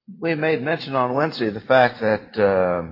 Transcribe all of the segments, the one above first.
We made mention on Wednesday of the fact that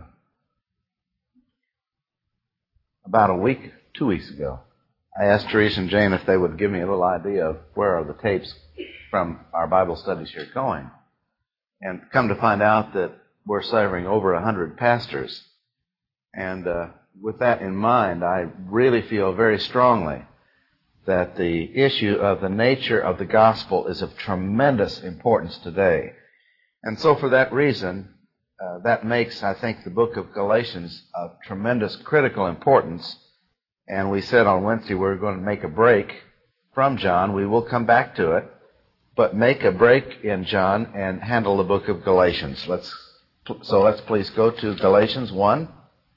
about 2 weeks ago, I asked Teresa and Jane if they would give me a little idea of where are the tapes from our Bible studies here going. And come to find out that we're serving over 100 pastors. And with that in mind, I really feel very strongly that the issue of the nature of the gospel is of tremendous importance today. And so for that reason, that makes, I think, the book of Galatians of tremendous critical importance. And we said on Wednesday we're going to make a break from John. We will come back to it, but make a break in John and handle the book of Galatians. Let's please go to Galatians 1.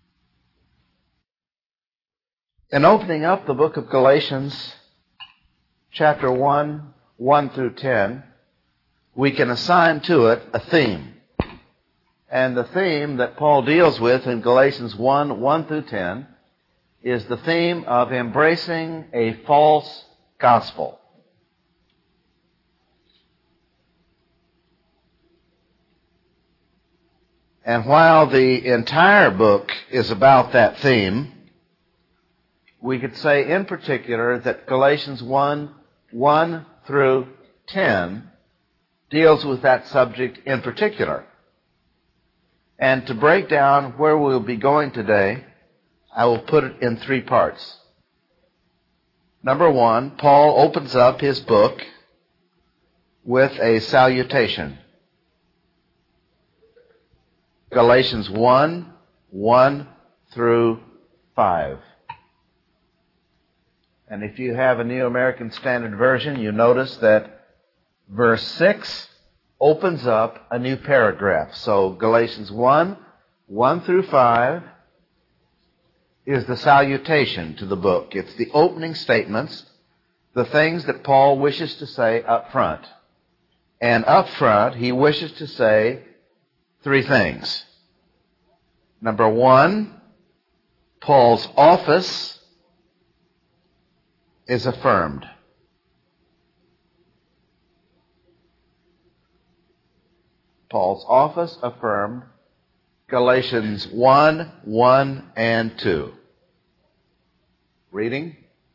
In opening up the book of Galatians, chapter 1, 1 through 10, we can assign to it a theme. And the theme that Paul deals with in Galatians 1, 1 through 10 is the theme of embracing a false gospel. And while the entire book is about that theme, we could say in particular that Galatians 1, 1 through 10 deals with that subject in particular. And to break down where we'll be going today, I will put it in 3 parts. Number 1, Paul opens up his book with a salutation. Galatians 1, 1 through 5. And if you have a New American Standard Version, you notice that verse 6 opens up a new paragraph. So Galatians 1, 1 through 5 is the salutation to the book. It's the opening statements, the things that Paul wishes to say up front. And up front, he wishes to say 3 things. Number 1, Paul's office is affirmed. Paul's office affirmed. Galatians 1, 1 and 2. Reading.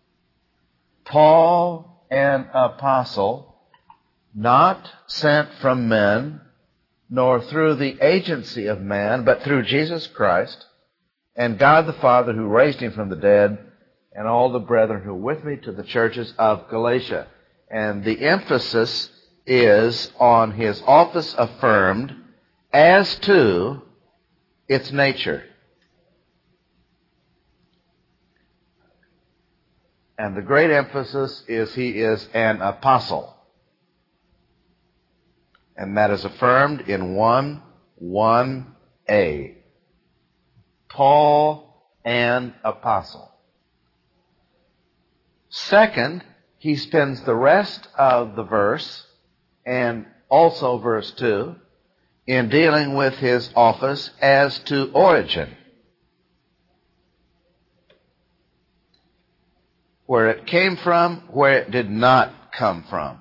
Paul, an apostle, not sent from men, nor through the agency of man, but through Jesus Christ, and God the Father who raised him from the dead, and all the brethren who are with me, to the churches of Galatia. And the emphasis is on his office affirmed as to its nature. And the great emphasis is he is an apostle. And that is affirmed in 1, 1a. Paul, an apostle. Second, he spends the rest of the verse, and also verse 2, in dealing with his office as to origin. Where it came from, where it did not come from.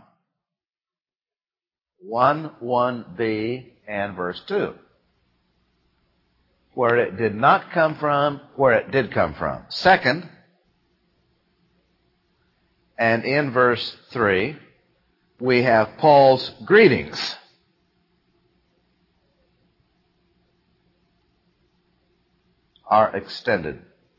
1, 1b, and verse 2. Where it did not come from, where it did come from. Second, and in verse 3, we have Paul's greetings. Are extended.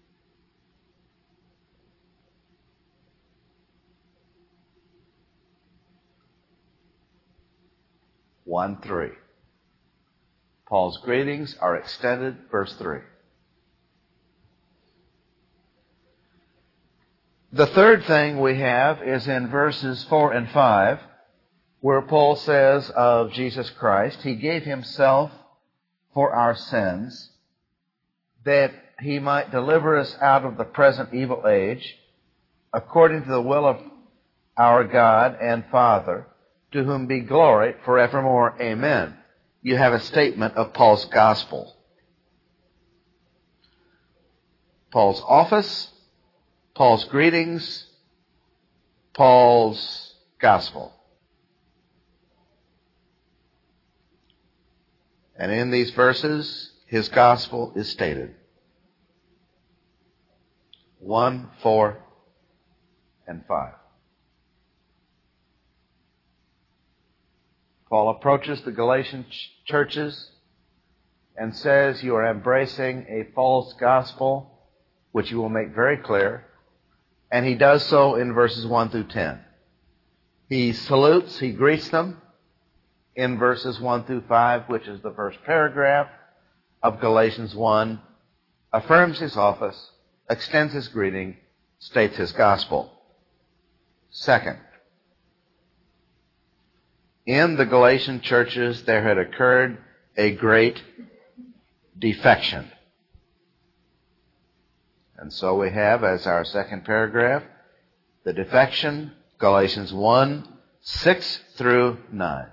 One, 3. Paul's greetings are extended, verse 3. The third thing we have is in verses 4 and 5, where Paul says of Jesus Christ, he gave himself for our sins, that he might deliver us out of the present evil age, according to the will of our God and Father, to whom be glory forevermore. Amen. You have a statement of Paul's gospel. Paul's office, Paul's greetings, Paul's gospel. And in these verses, his gospel is stated. 1, 4, and 5. Paul approaches the Galatian churches and says, you are embracing a false gospel, which you will make very clear. And he does so in verses 1 through 10. He salutes, he greets them in verses 1 through 5, which is the first paragraph of Galatians 1, affirms his office, extends his greeting, states his gospel. Second, in the Galatian churches there had occurred a great defection. And so we have, as our second paragraph, the defection, Galatians 1, 6 through 9.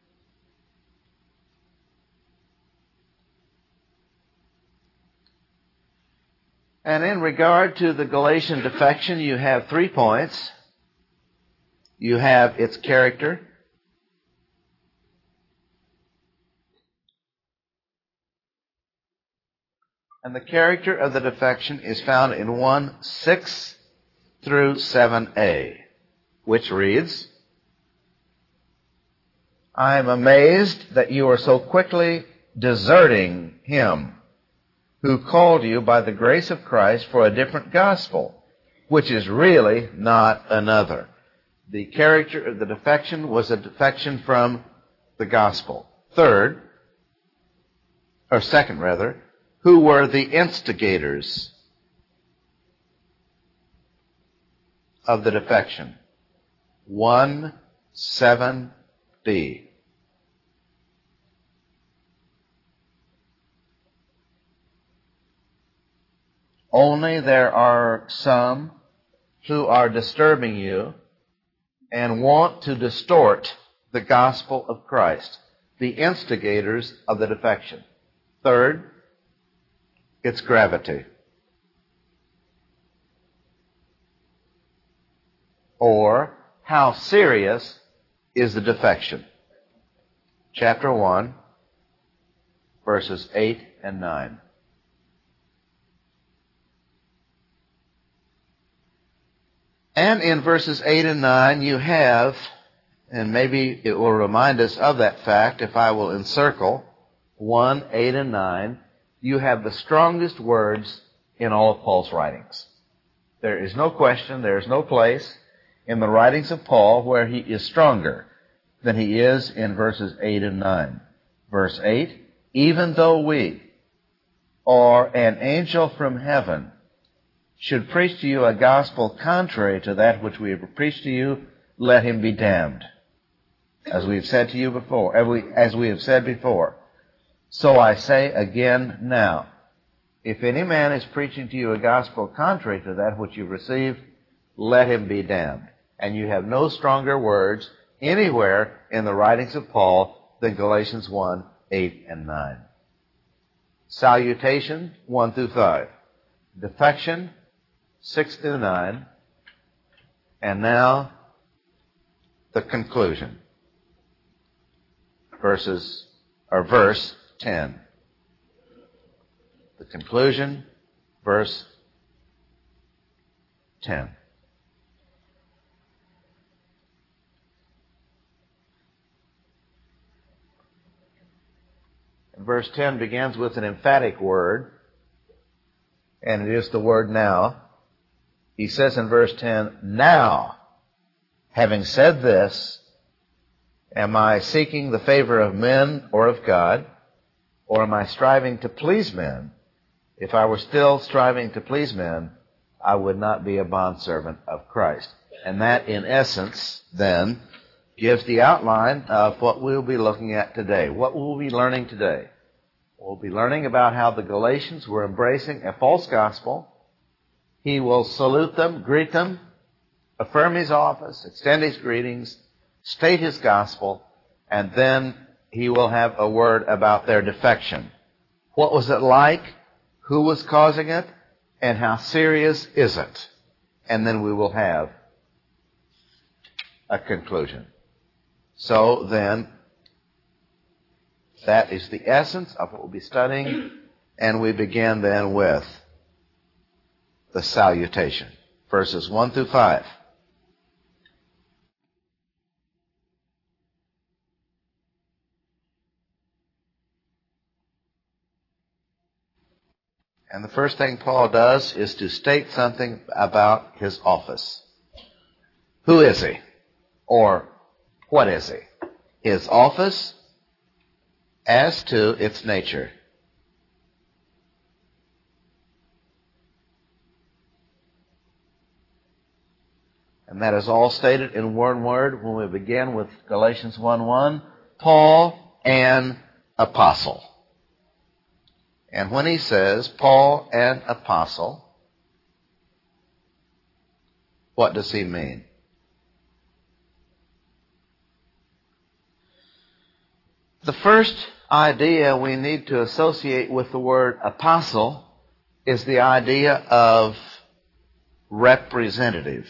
And in regard to the Galatian defection, you have 3 points. You have its character. And the character of the defection is found in 1, 6 through 7a, which reads, I am amazed that you are so quickly deserting him who called you by the grace of Christ for a different gospel, which is really not another. The character of the defection was a defection from the gospel. Second, who were the instigators of the defection? 1, 7b. Only there are some who are disturbing you and want to distort the gospel of Christ, the instigators of the defection. Third, its gravity. Or, how serious is the defection? Chapter 1, verses 8 and 9. And in verses 8 and 9 you have, and maybe it will remind us of that fact if I will encircle 1, 8 and 9, you have the strongest words in all of Paul's writings. There is no question, there is no place in the writings of Paul where he is stronger than he is in verses 8 and 9. Verse 8, even though we, or an angel from heaven, should preach to you a gospel contrary to that which we have preached to you, let him be damned. As we have said to you before, as we have said before. So I say again now, if any man is preaching to you a gospel contrary to that which you've received, let him be damned. And you have no stronger words anywhere in the writings of Paul than Galatians 1, 8 and 9. Salutation, 1 through 5. Defection, 6 through 9. And now, the conclusion. Verse 10. The conclusion, verse 10. And verse 10 begins with an emphatic word, and it is the word now. He says in verse 10, now, having said this, am I seeking the favor of men or of God? Or am I striving to please men? If I were still striving to please men, I would not be a bondservant of Christ. And that, in essence, then, gives the outline of what we'll be looking at today. What we'll be learning today. We'll be learning about how the Galatians were embracing a false gospel. He will salute them, greet them, affirm his office, extend his greetings, state his gospel, and then he will have a word about their defection. What was it like? Who was causing it? And how serious is it? And then we will have a conclusion. So then, That is the essence of what we'll be studying. And we begin then with the salutation, verses 1 through 5. And the first thing Paul does is to state something about his office. Who is he? Or what is he? His office as to its nature. And that is all stated in one word when we begin with Galatians 1:1, Paul, an apostle. And when he says Paul, an apostle, what does he mean? The first idea we need to associate with the word apostle is the idea of representative.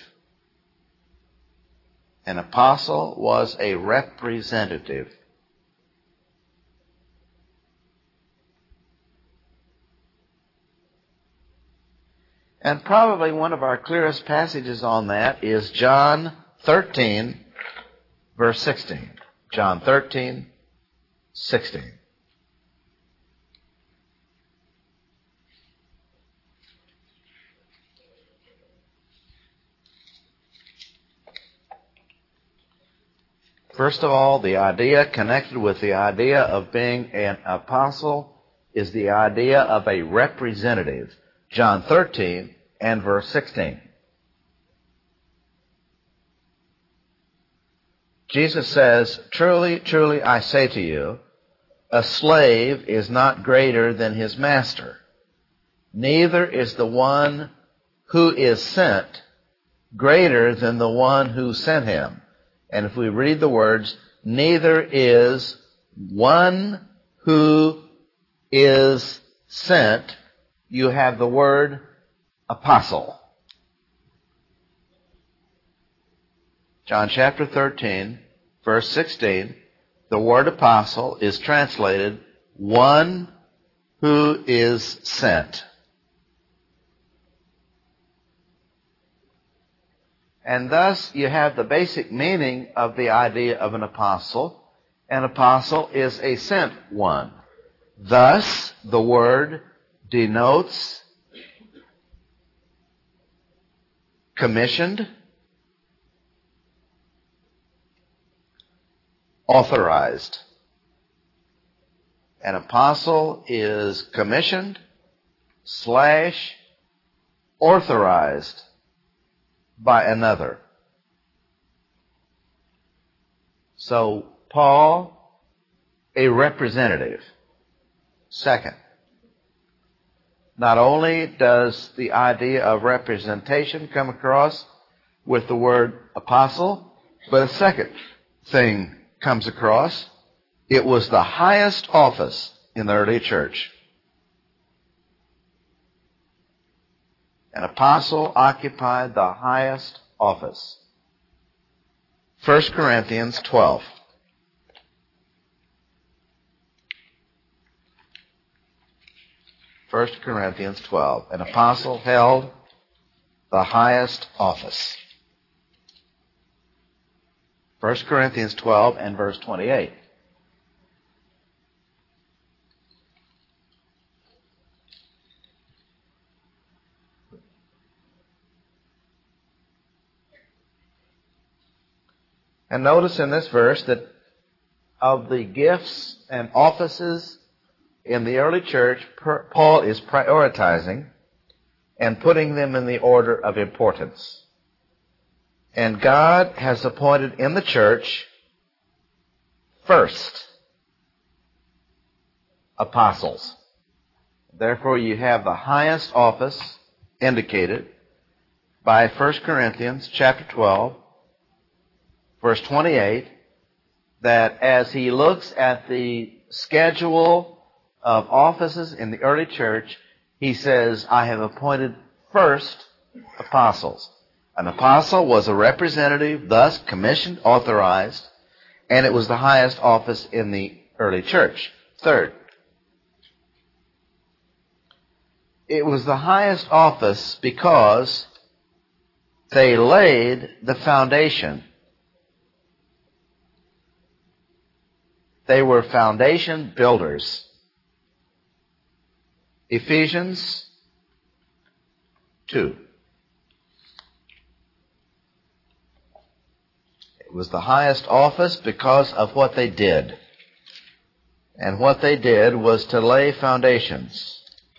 An apostle was a representative. And probably one of our clearest passages on that is John 13, verse 16. John 13, 16. First of all, the idea connected with the idea of being an apostle is the idea of a representative. John 13 and verse 16. Jesus says, "Truly, truly, I say to you, a slave is not greater than his master. Neither is the one who is sent greater than the one who sent him." And if we read the words, neither is one who is sent, you have the word apostle. John chapter 13, verse 16, the word apostle is translated one who is sent. And thus you have the basic meaning of the idea of an apostle. An apostle is a sent one. Thus, the word denotes commissioned, authorized. An apostle is commissioned / authorized by another. So, Paul, a representative. Second, not only does the idea of representation come across with the word apostle, but a second thing comes across. It was the highest office in the early church. An apostle occupied the highest office. 1 Corinthians 12. 1 Corinthians 12. An apostle held the highest office. 1 Corinthians 12 and verse 28. And notice in this verse that of the gifts and offices in the early church, Paul is prioritizing and putting them in the order of importance. And God has appointed in the church first apostles. Therefore, you have the highest office indicated by 1 Corinthians chapter 12, verse 28, that as he looks at the schedule of offices in the early church, he says, I have appointed first apostles. An apostle was a representative, thus commissioned, authorized, and it was the highest office in the early church. Third, it was the highest office because they laid the foundation. They were foundation builders. Ephesians 2. It was the highest office because of what they did. And what they did was to lay foundations.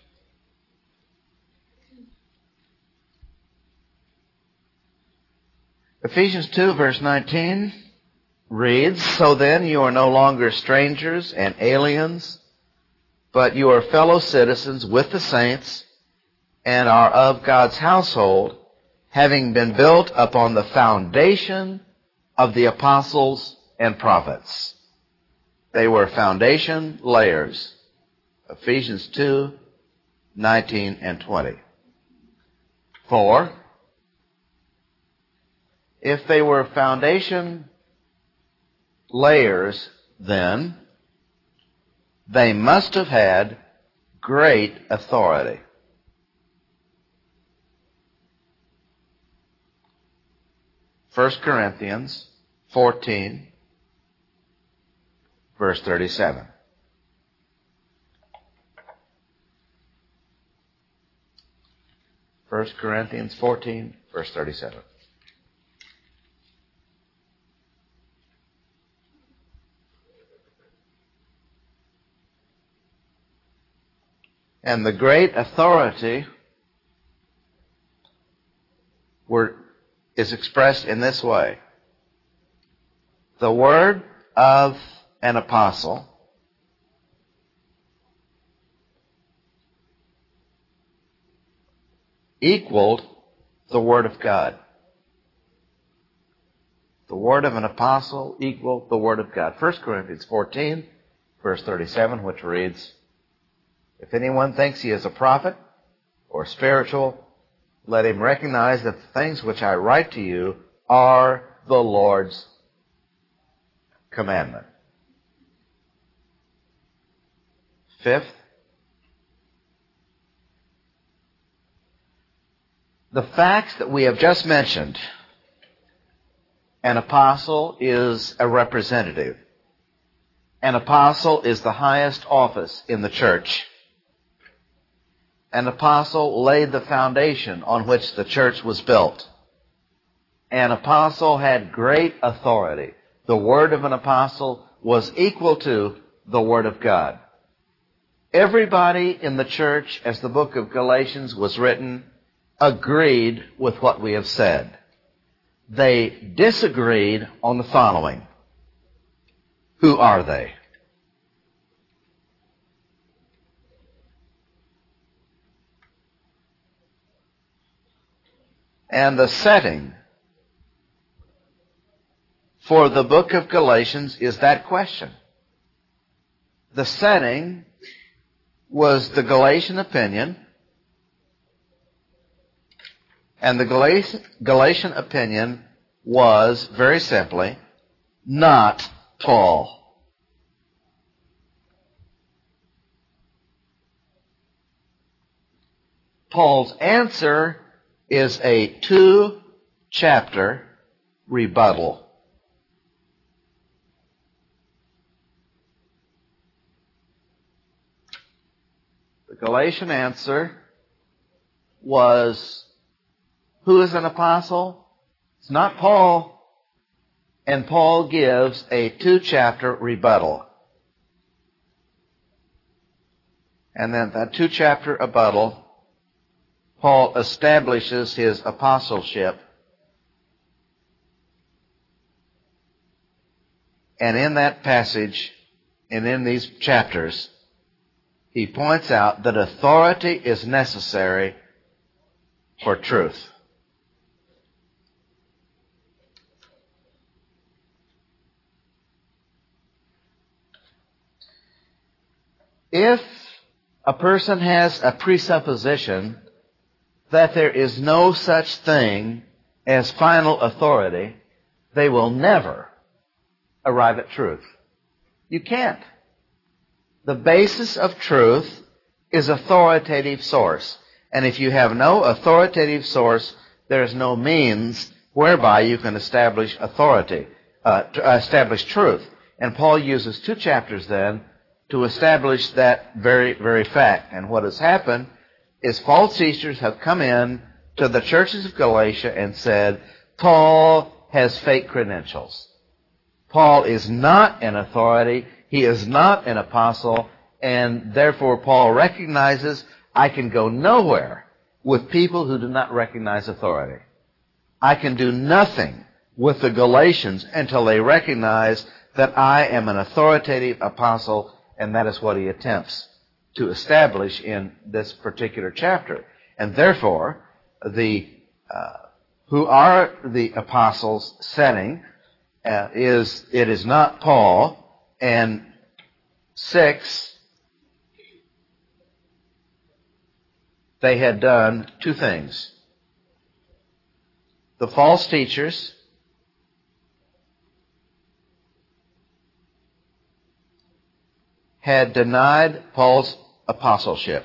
Ephesians 2 verse 19 reads, "So then you are no longer strangers and aliens, but you are fellow citizens with the saints and are of God's household, having been built upon the foundation of the apostles and prophets." They were foundation layers. Ephesians 2, 19 and 20. 4. If they were foundation layers, then they must have had great authority. First Corinthians 14, verse 37. 1 Corinthians 14, verse 37. And the great authority is expressed in this way. The word of an apostle equaled the word of God. The word of an apostle equaled the word of God. 1 Corinthians 14, verse 37, which reads, "If anyone thinks he is a prophet or spiritual, let him recognize that the things which I write to you are the Lord's commandment." Fifth, the facts that we have just mentioned. An apostle is a representative. An apostle is the highest office in the church. An apostle laid the foundation on which the church was built. An apostle had great authority. The word of an apostle was equal to the word of God. Everybody in the church, as the book of Galatians was written, agreed with what we have said. They disagreed on the following. Who are they? And the setting for the book of Galatians is that question. The setting was the Galatian opinion, and the Galatian opinion was, very simply, not Paul. Paul's answer is a 2-chapter rebuttal. The Galatian answer was, who is an apostle? It's not Paul. And Paul gives a 2-chapter rebuttal. And then that 2-chapter rebuttal, Paul establishes his apostleship. And in that passage, and in these chapters, he points out that authority is necessary for truth. If a person has a presupposition that there is no such thing as final authority, they will never arrive at truth. You can't. The basis of truth is authoritative source. And if you have no authoritative source, there is no means whereby you can establish authority, establish truth. And Paul uses 2 chapters then to establish that very, very fact. And what has happened is false teachers have come in to the churches of Galatia and said, Paul has fake credentials. Paul is not an authority. He is not an apostle. And therefore Paul recognizes I can go nowhere with people who do not recognize authority. I can do nothing with the Galatians until they recognize that I am an authoritative apostle, and that is what he attempts to establish in this particular chapter. And therefore, who are the apostles setting it is not Paul. And 6, they had done 2 things. The false teachers had denied Paul's apostleship.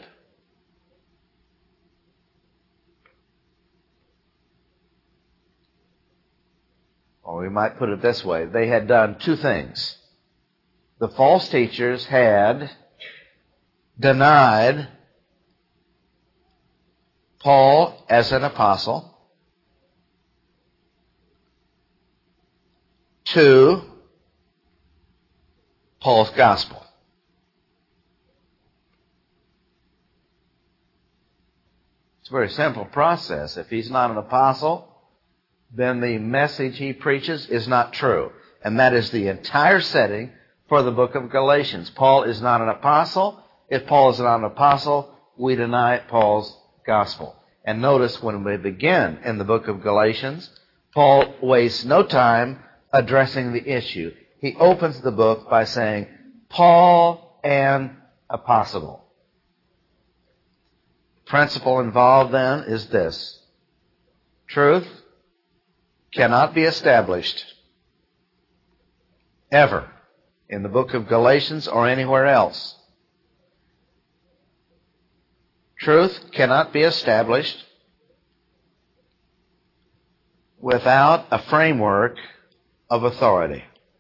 Or we might put it this way. They had done 2 things. The false teachers had denied Paul as an apostle. 2, Paul's gospel. It's a very simple process. If he's not an apostle, then the message he preaches is not true. And that is the entire setting for the book of Galatians. Paul is not an apostle. If Paul is not an apostle, we deny Paul's gospel. And notice when we begin in the book of Galatians, Paul wastes no time addressing the issue. He opens the book by saying, Paul, an apostle. The principle involved then is this. Truth cannot be established ever in the book of Galatians or anywhere else. Truth cannot be established without a framework of authority.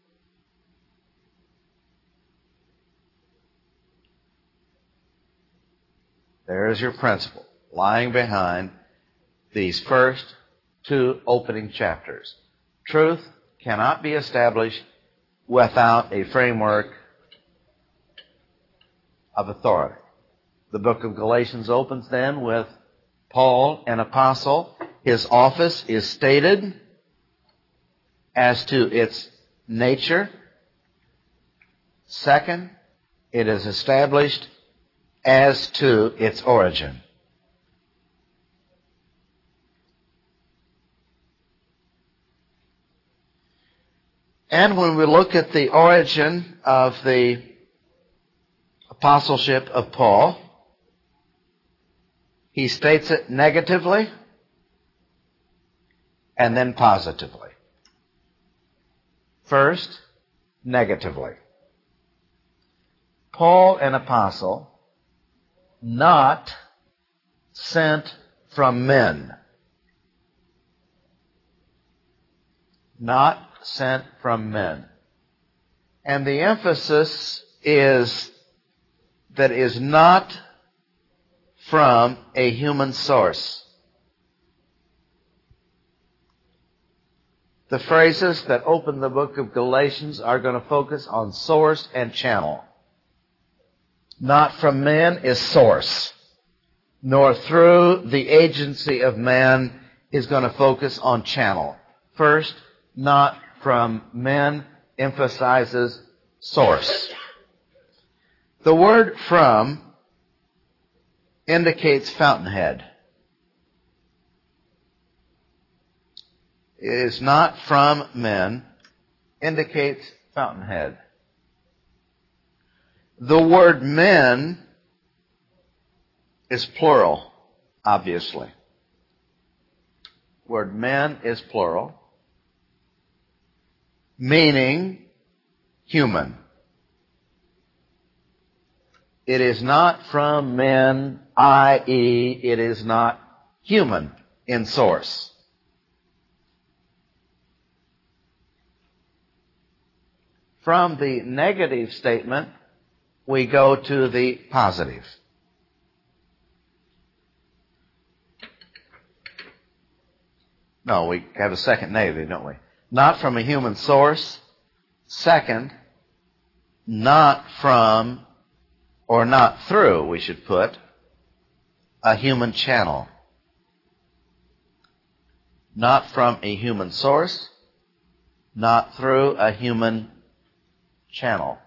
There is your principle lying behind these first 2 opening chapters. Truth cannot be established without a framework of authority. The book of Galatians opens then with Paul, an apostle. His office is stated as to its nature. Second, it is established as to its origin. And when we look at the origin of the apostleship of Paul, he states it negatively and then positively. First, negatively. Paul, an apostle, not sent from men. Not sent from men. And the emphasis is that is not from a human source. The phrases that open the book of Galatians are going to focus on source and channel. Not from man is source, nor through the agency of man is going to focus on channel. First, not from men emphasizes source. The word from indicates fountainhead. It is not from men, indicates fountainhead. The word men is plural, obviously. Word men is plural, meaning human. It is not from men, i.e., it is not human in source. From the negative statement, we go to the positive. No, we have a second negative, don't we? Not from a human source. Second, not from, or not through, we should put, a human channel. Not from a human source, not through a human channel.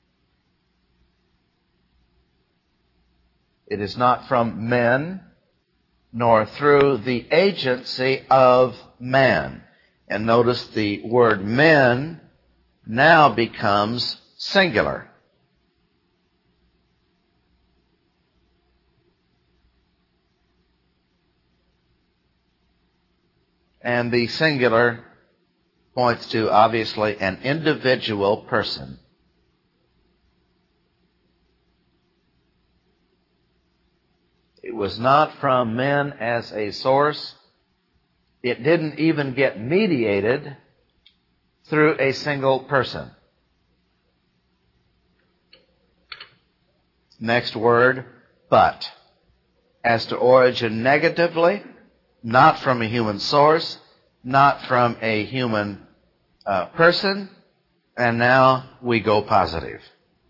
It is not from men, nor through the agency of man. And notice the word men now becomes singular. And the singular points to, obviously, an individual person. It was not from men as a source. It didn't even get mediated through a single person. Next word, but. As to origin negatively, not from a human source, not from a human person, and now we go positive.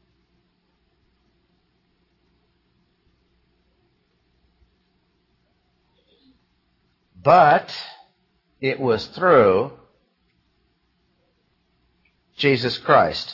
But it was through Jesus Christ.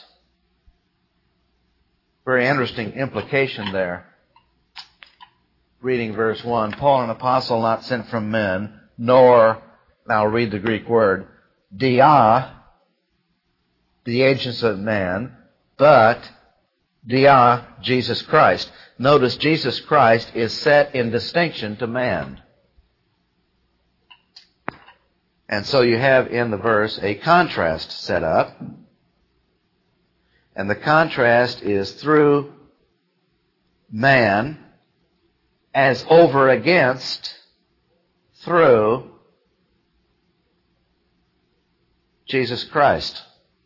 Very interesting implication there. Reading verse 1, Paul, an apostle not sent from men, nor, now I'll read the Greek word, dia, the agents of man, but dia, Jesus Christ. Notice Jesus Christ is set in distinction to man. And so you have in the verse a contrast set up. And the contrast is through man as over against through Jesus Christ.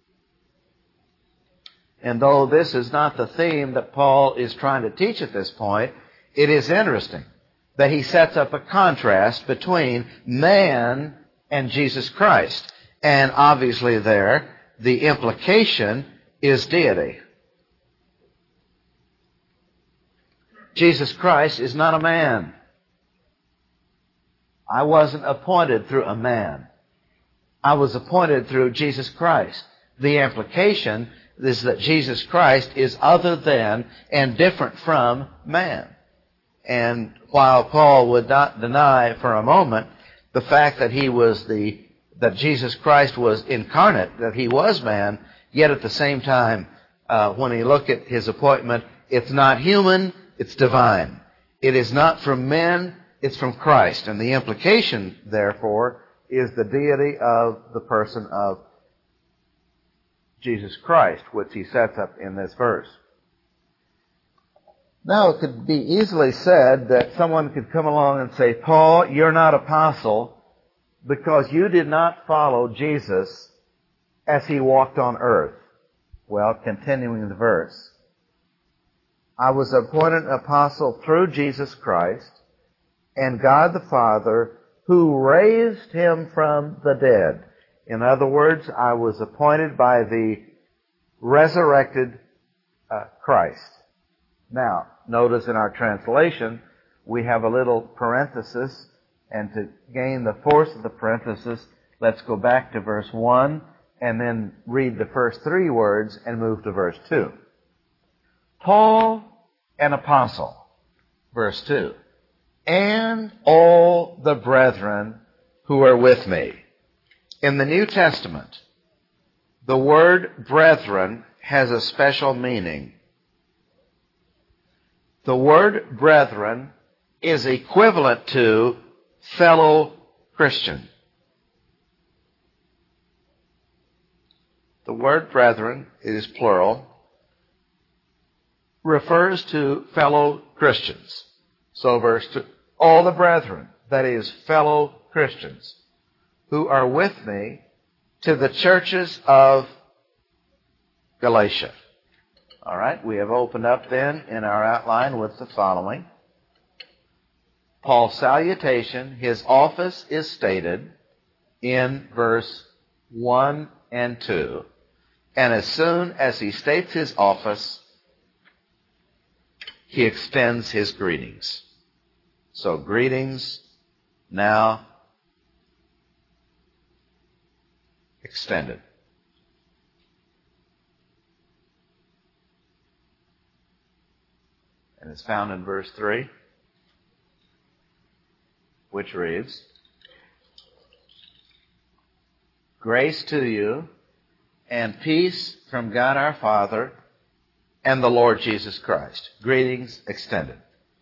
And though this is not the theme that Paul is trying to teach at this point, it is interesting that he sets up a contrast between man and Jesus Christ. And obviously there, the implication is deity. Jesus Christ is not a man. I wasn't appointed through a man. I was appointed through Jesus Christ. The implication is that Jesus Christ is other than and different from man. And while Paul would not deny for a moment the fact that that Jesus Christ was incarnate, that he was man, yet at the same time, when he looked at his appointment, it's not human, it's divine. It is not from men, it's from Christ. And the implication, therefore, is the deity of the person of Jesus Christ, which he sets up in this verse. Now, it could be easily said that someone could come along and say, Paul, you're not apostle because you did not follow Jesus as he walked on earth. Well, continuing the verse. I was appointed apostle through Jesus Christ and God the Father who raised him from the dead. In other words, I was appointed by the resurrected Christ. Now, notice in our translation, we have a little parenthesis, and to gain the force of the parenthesis, let's go back to verse 1 and then read the first three words and move to verse 2. Paul, an apostle, verse 2, and all the brethren who are with me. In the New Testament, the word brethren has a special meaning. The word brethren is equivalent to fellow Christian. The word brethren, it is plural, refers to fellow Christians. So verse 2, all the brethren, that is, fellow Christians, who are with me to the churches of Galatia. All right, we have opened up then in our outline with the following. Paul's salutation, his office is stated in verse 1 and 2. And as soon as he states his office, he extends his greetings. So greetings now extended. And it's found in verse 3, which reads, grace to you and peace from God our Father and the Lord Jesus Christ. Greetings extended.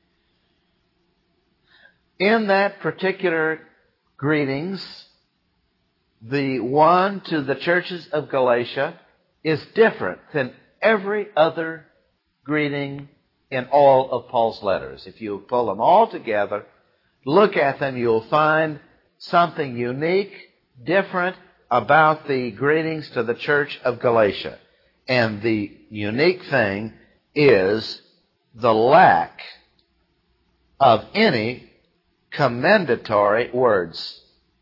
In that particular greetings, the one to the churches of Galatia is different than every other greeting in all of Paul's letters. If you pull them all together, look at them, you'll find something unique, different about the greetings to the church of Galatia. And the unique thing is the lack of any commendatory words.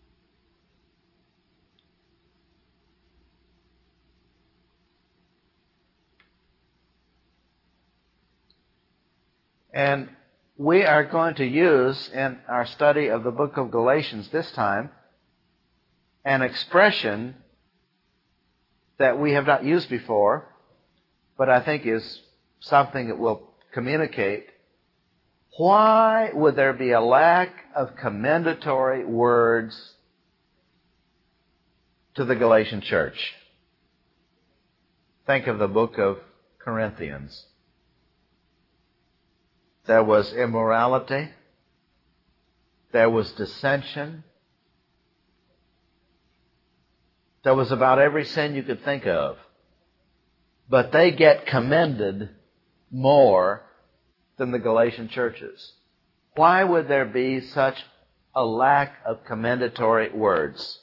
And we are going to use in our study of the book of Galatians this time an expression that we have not used before, but I think is something that will communicate. Why would there be a lack of commendatory words to the Galatian church? Think of the book of Corinthians. There was immorality. There was dissension. There was about every sin you could think of. But they get commended more than the Galatian churches. Why would there be such a lack of commendatory words?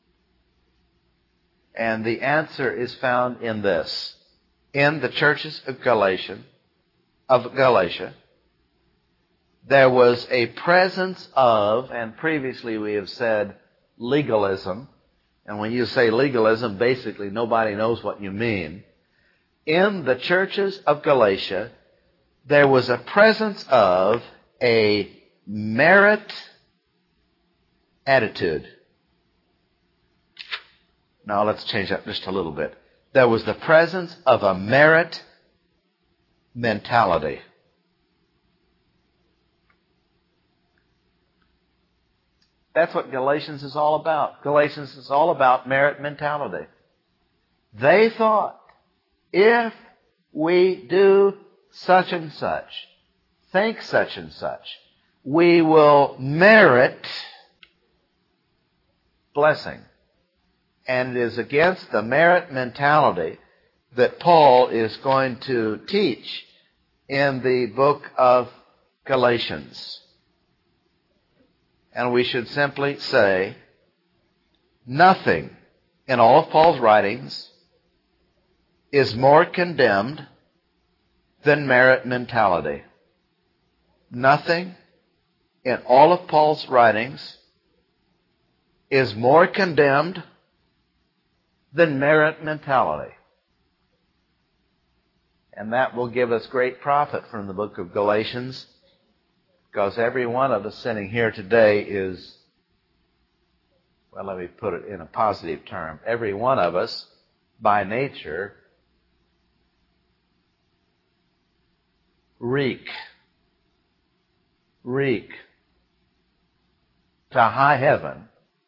And the answer is found in this. In the churches of Galatia, there was a presence of, and previously we have said, legalism. And when you say legalism, basically nobody knows what you mean. In the churches of Galatia, there was a presence of a merit attitude. Now let's change that just a little bit. There was the presence of a merit mentality. That's what Galatians is all about. Galatians is all about merit mentality. They thought, if we do such and such, think such and such, we will merit blessing. And it is against the merit mentality that Paul is going to teach in the book of Galatians. And we should simply say, nothing in all of Paul's writings is more condemned than merit mentality. Nothing in all of Paul's writings is more condemned than merit mentality. And that will give us great profit from the book of Galatians, because every one of us sitting here today is, well, let me put it in a positive term. Every one of us, by nature, reek to high heaven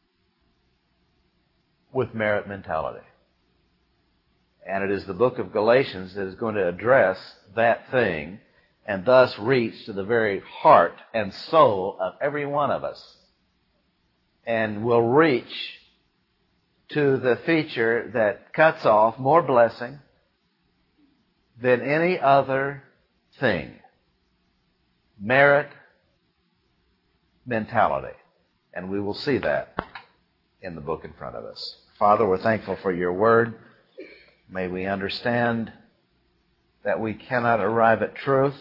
with merit mentality. And it is the book of Galatians that is going to address that thing and thus reach to the very heart and soul of every one of us, and will reach to the feature that cuts off more blessing than any other thing. Merit mentality. And we will see that in the book in front of us. Father, we're thankful for your word. May we understand that we cannot arrive at truth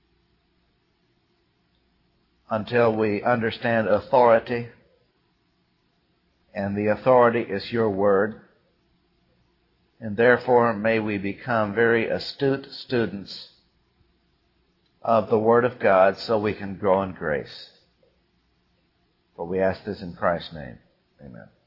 until we understand authority. And the authority is your word. And therefore, may we become very astute students of the Word of God so we can grow in grace. For we ask this in Christ's name. Amen.